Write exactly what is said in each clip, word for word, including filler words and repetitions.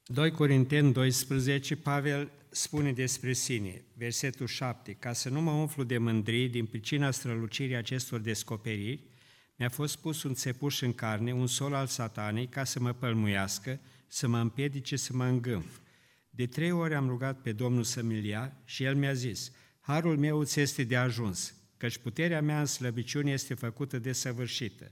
doi Corinteni doisprezece, Pavel spune despre sine, versetul șapte, ca să nu mă umflu de mândrie din pricina strălucirii acestor descoperiri, mi-a fost pus un țepuș în carne, un sol al satanei, ca să mă pălmuiască, să mă împiedice, să mă îngânf. De trei ori am rugat pe Domnul să-mi-l ia și El mi-a zis, harul meu îți este de ajuns, căci puterea mea în slăbiciune este făcută desăvârșită.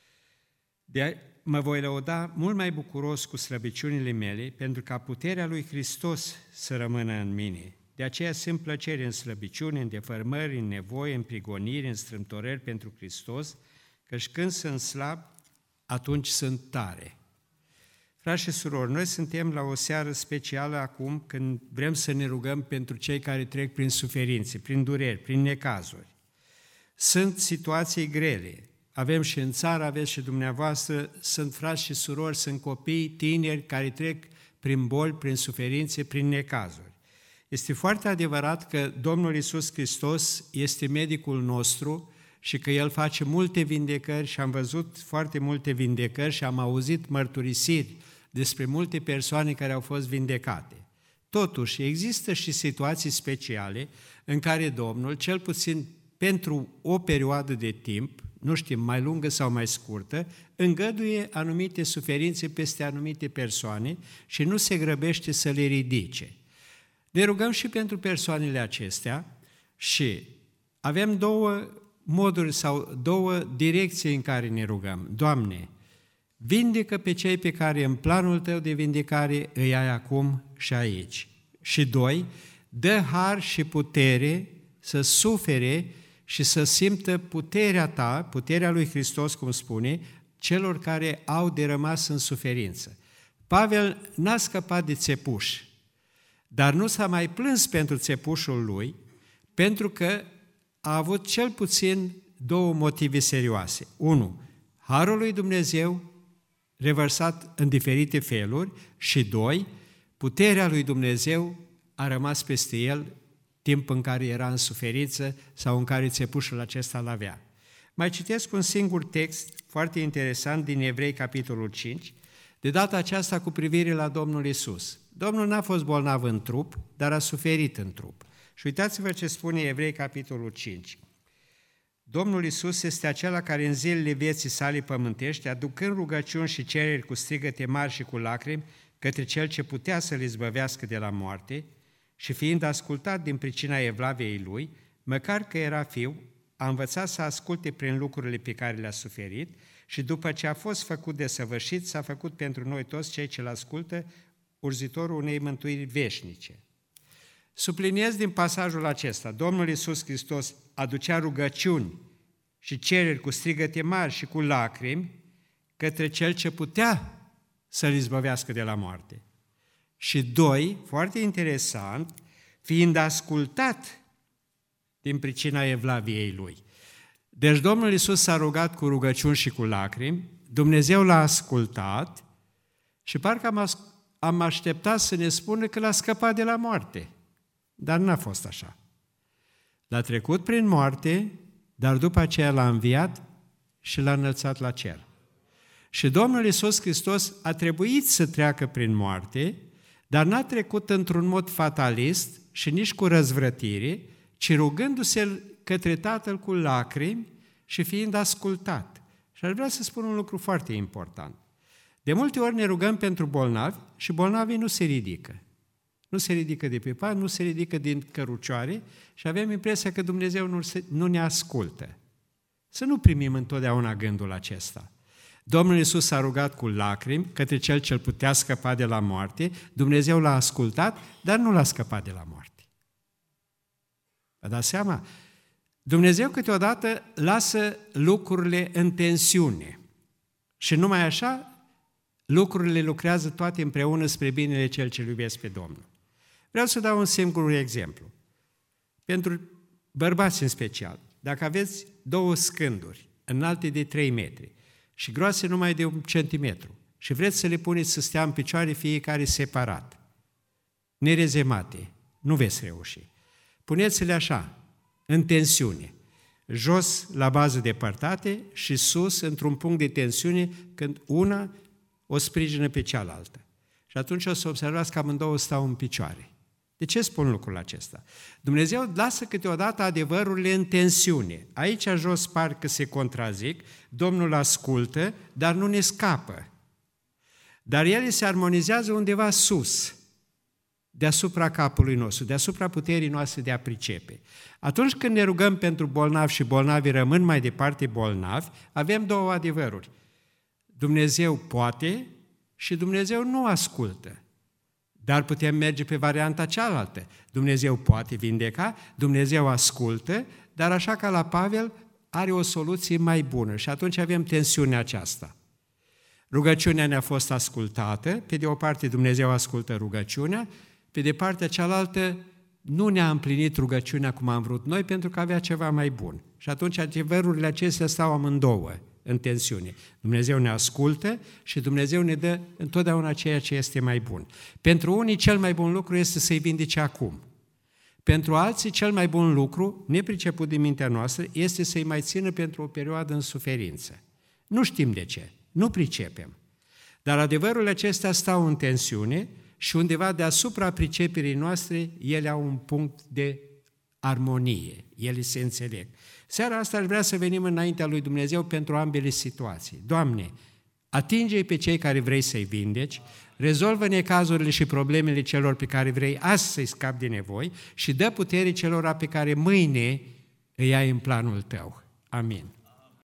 De mă voi lăuda mult mai bucuros cu slăbiciunile mele, pentru ca puterea lui Hristos să rămână în mine. De aceea simt plăcere în slăbiciune, în defărmări, în nevoie, în prigoniri, în strâmtorări pentru Hristos, căci când sunt slab, atunci sunt tare. Frați și surori, noi suntem la o seară specială acum când vrem să ne rugăm pentru cei care trec prin suferințe, prin dureri, prin necazuri. Sunt situații grele. Avem și în țară, aveți și dumneavoastră, sunt frați și surori, sunt copii, tineri care trec prin boli, prin suferințe, prin necazuri. Este foarte adevărat că Domnul Iisus Hristos este medicul nostru și că El face multe vindecări și am văzut foarte multe vindecări și am auzit mărturisiri despre multe persoane care au fost vindecate. Totuși, există și situații speciale în care Domnul, cel puțin pentru o perioadă de timp, nu știm, mai lungă sau mai scurtă, îngăduie anumite suferințe peste anumite persoane și nu se grăbește să le ridice. Ne rugăm și pentru persoanele acestea și avem două moduri sau două direcții în care ne rugăm. Doamne, vindecă pe cei pe care în planul Tău de vindecare îi ai acum și aici. Și doi, dă har și putere să sufere și să simtă puterea Ta, puterea lui Hristos, cum spune, celor care au de rămas în suferință. Pavel n-a scăpat de țepuș, dar nu s-a mai plâns pentru țepușul lui, pentru că a avut cel puțin două motive serioase. Unu, harul lui Dumnezeu revărsat în diferite feluri și doi, puterea lui Dumnezeu a rămas peste el timp în care era în suferință sau în care țepușul acesta l-avea. Mai citesc un singur text foarte interesant din Evrei, capitolul cinci, de data aceasta cu privire la Domnul Iisus. Domnul n-a fost bolnav în trup, dar a suferit în trup. Și uitați-vă ce spune Evrei, capitolul cinci. Domnul Iisus este acela care în zilele vieții sale pământești, aducând rugăciuni și cereri cu strigăte mari și cu lacrimi către Cel ce putea să-L izbăvească de la moarte, și fiind ascultat din pricina evlaviei Lui, măcar că era fiu, a învățat să asculte prin lucrurile pe care le-a suferit și după ce a fost făcut desăvârșit, s-a făcut pentru noi toți cei ce-L ascultă urzitorul unei mântuiri veșnice. Subliniez din pasajul acesta, Domnul Iisus Hristos aducea rugăciuni și cereri cu strigăte mari și cu lacrimi către Cel ce putea să-L izbăvească de la moarte. Și doi, foarte interesant, fiind ascultat din pricina evlaviei Lui. Deci Domnul Iisus s-a rugat cu rugăciuni și cu lacrimi, Dumnezeu l-a ascultat și parcă am, as- am așteptat să ne spună că l-a scăpat de la moarte. Dar n-a fost așa. L-a trecut prin moarte, dar după aceea l-a înviat și l-a înălțat la cer. Și Domnul Iisus Hristos a trebuit să treacă prin moarte, dar n-a trecut într-un mod fatalist și nici cu răzvrătire, ci rugându-se către Tatăl cu lacrimi și fiind ascultat. Și aș vrea să spun un lucru foarte important. De multe ori ne rugăm pentru bolnavi și bolnavii nu se ridică. Nu se ridică de pe pat, nu se ridică din cărucioare și avem impresia că Dumnezeu nu, se, nu ne ascultă. Să nu primim întotdeauna gândul acesta. Domnul Iisus s-a rugat cu lacrimi către Cel ce-L putea scăpa de la moarte, Dumnezeu l-a ascultat, dar nu l-a scăpat de la moarte. Vă dați seama? Dumnezeu câteodată lasă lucrurile în tensiune și numai așa lucrurile lucrează toate împreună spre binele Cel ce-L iubesc pe Domnul. Vreau să dau un singur exemplu. Pentru bărbați în special, dacă aveți două scânduri înalte de trei metri și groase numai de un centimetru și vreți să le puneți să stea în picioare fiecare separat, nerezemate, nu veți reuși. Puneți-le așa, în tensiune, jos la bază depărtate și sus într-un punct de tensiune când una o sprijină pe cealaltă. Și atunci o să observați că amândouă stau în picioare. De ce spun lucrul acesta? Dumnezeu lasă câteodată adevărurile în tensiune. Aici jos parcă se contrazic, Domnul ascultă, dar nu ne scapă. Dar ele se armonizează undeva sus, deasupra capului nostru, deasupra puterii noastre de a pricepe. Atunci când ne rugăm pentru bolnavi și bolnavii rămân mai departe bolnavi, avem două adevăruri. Dumnezeu poate și Dumnezeu nu ascultă. Dar putem merge pe varianta cealaltă. Dumnezeu poate vindeca, Dumnezeu ascultă, dar așa ca la Pavel are o soluție mai bună și atunci avem tensiunea aceasta. Rugăciunea ne-a fost ascultată, pe de o parte Dumnezeu ascultă rugăciunea, pe de partea cealaltă nu ne-a împlinit rugăciunea cum am vrut noi pentru că avea ceva mai bun. Și atunci adevărurile acestea stau amândouă în tensiune. Dumnezeu ne ascultă și Dumnezeu ne dă întotdeauna ceea ce este mai bun. Pentru unii cel mai bun lucru este să-i vindece acum. Pentru alții cel mai bun lucru, nepriceput din mintea noastră, este să-i mai țină pentru o perioadă în suferință. Nu știm de ce, nu pricepem. Dar adevărurile acestea stau în tensiune și undeva deasupra priceperii noastre, ele au un punct de armonie, ele se înțeleg. Seara asta aș vrea să venim înaintea lui Dumnezeu pentru ambele situații. Doamne, atinge-i pe cei care vrei să-i vindeci, rezolvă-ne cazurile și problemele celor pe care vrei azi să-i scapi de nevoi și dă putere celor pe care mâine îi ai în planul tău. Amin.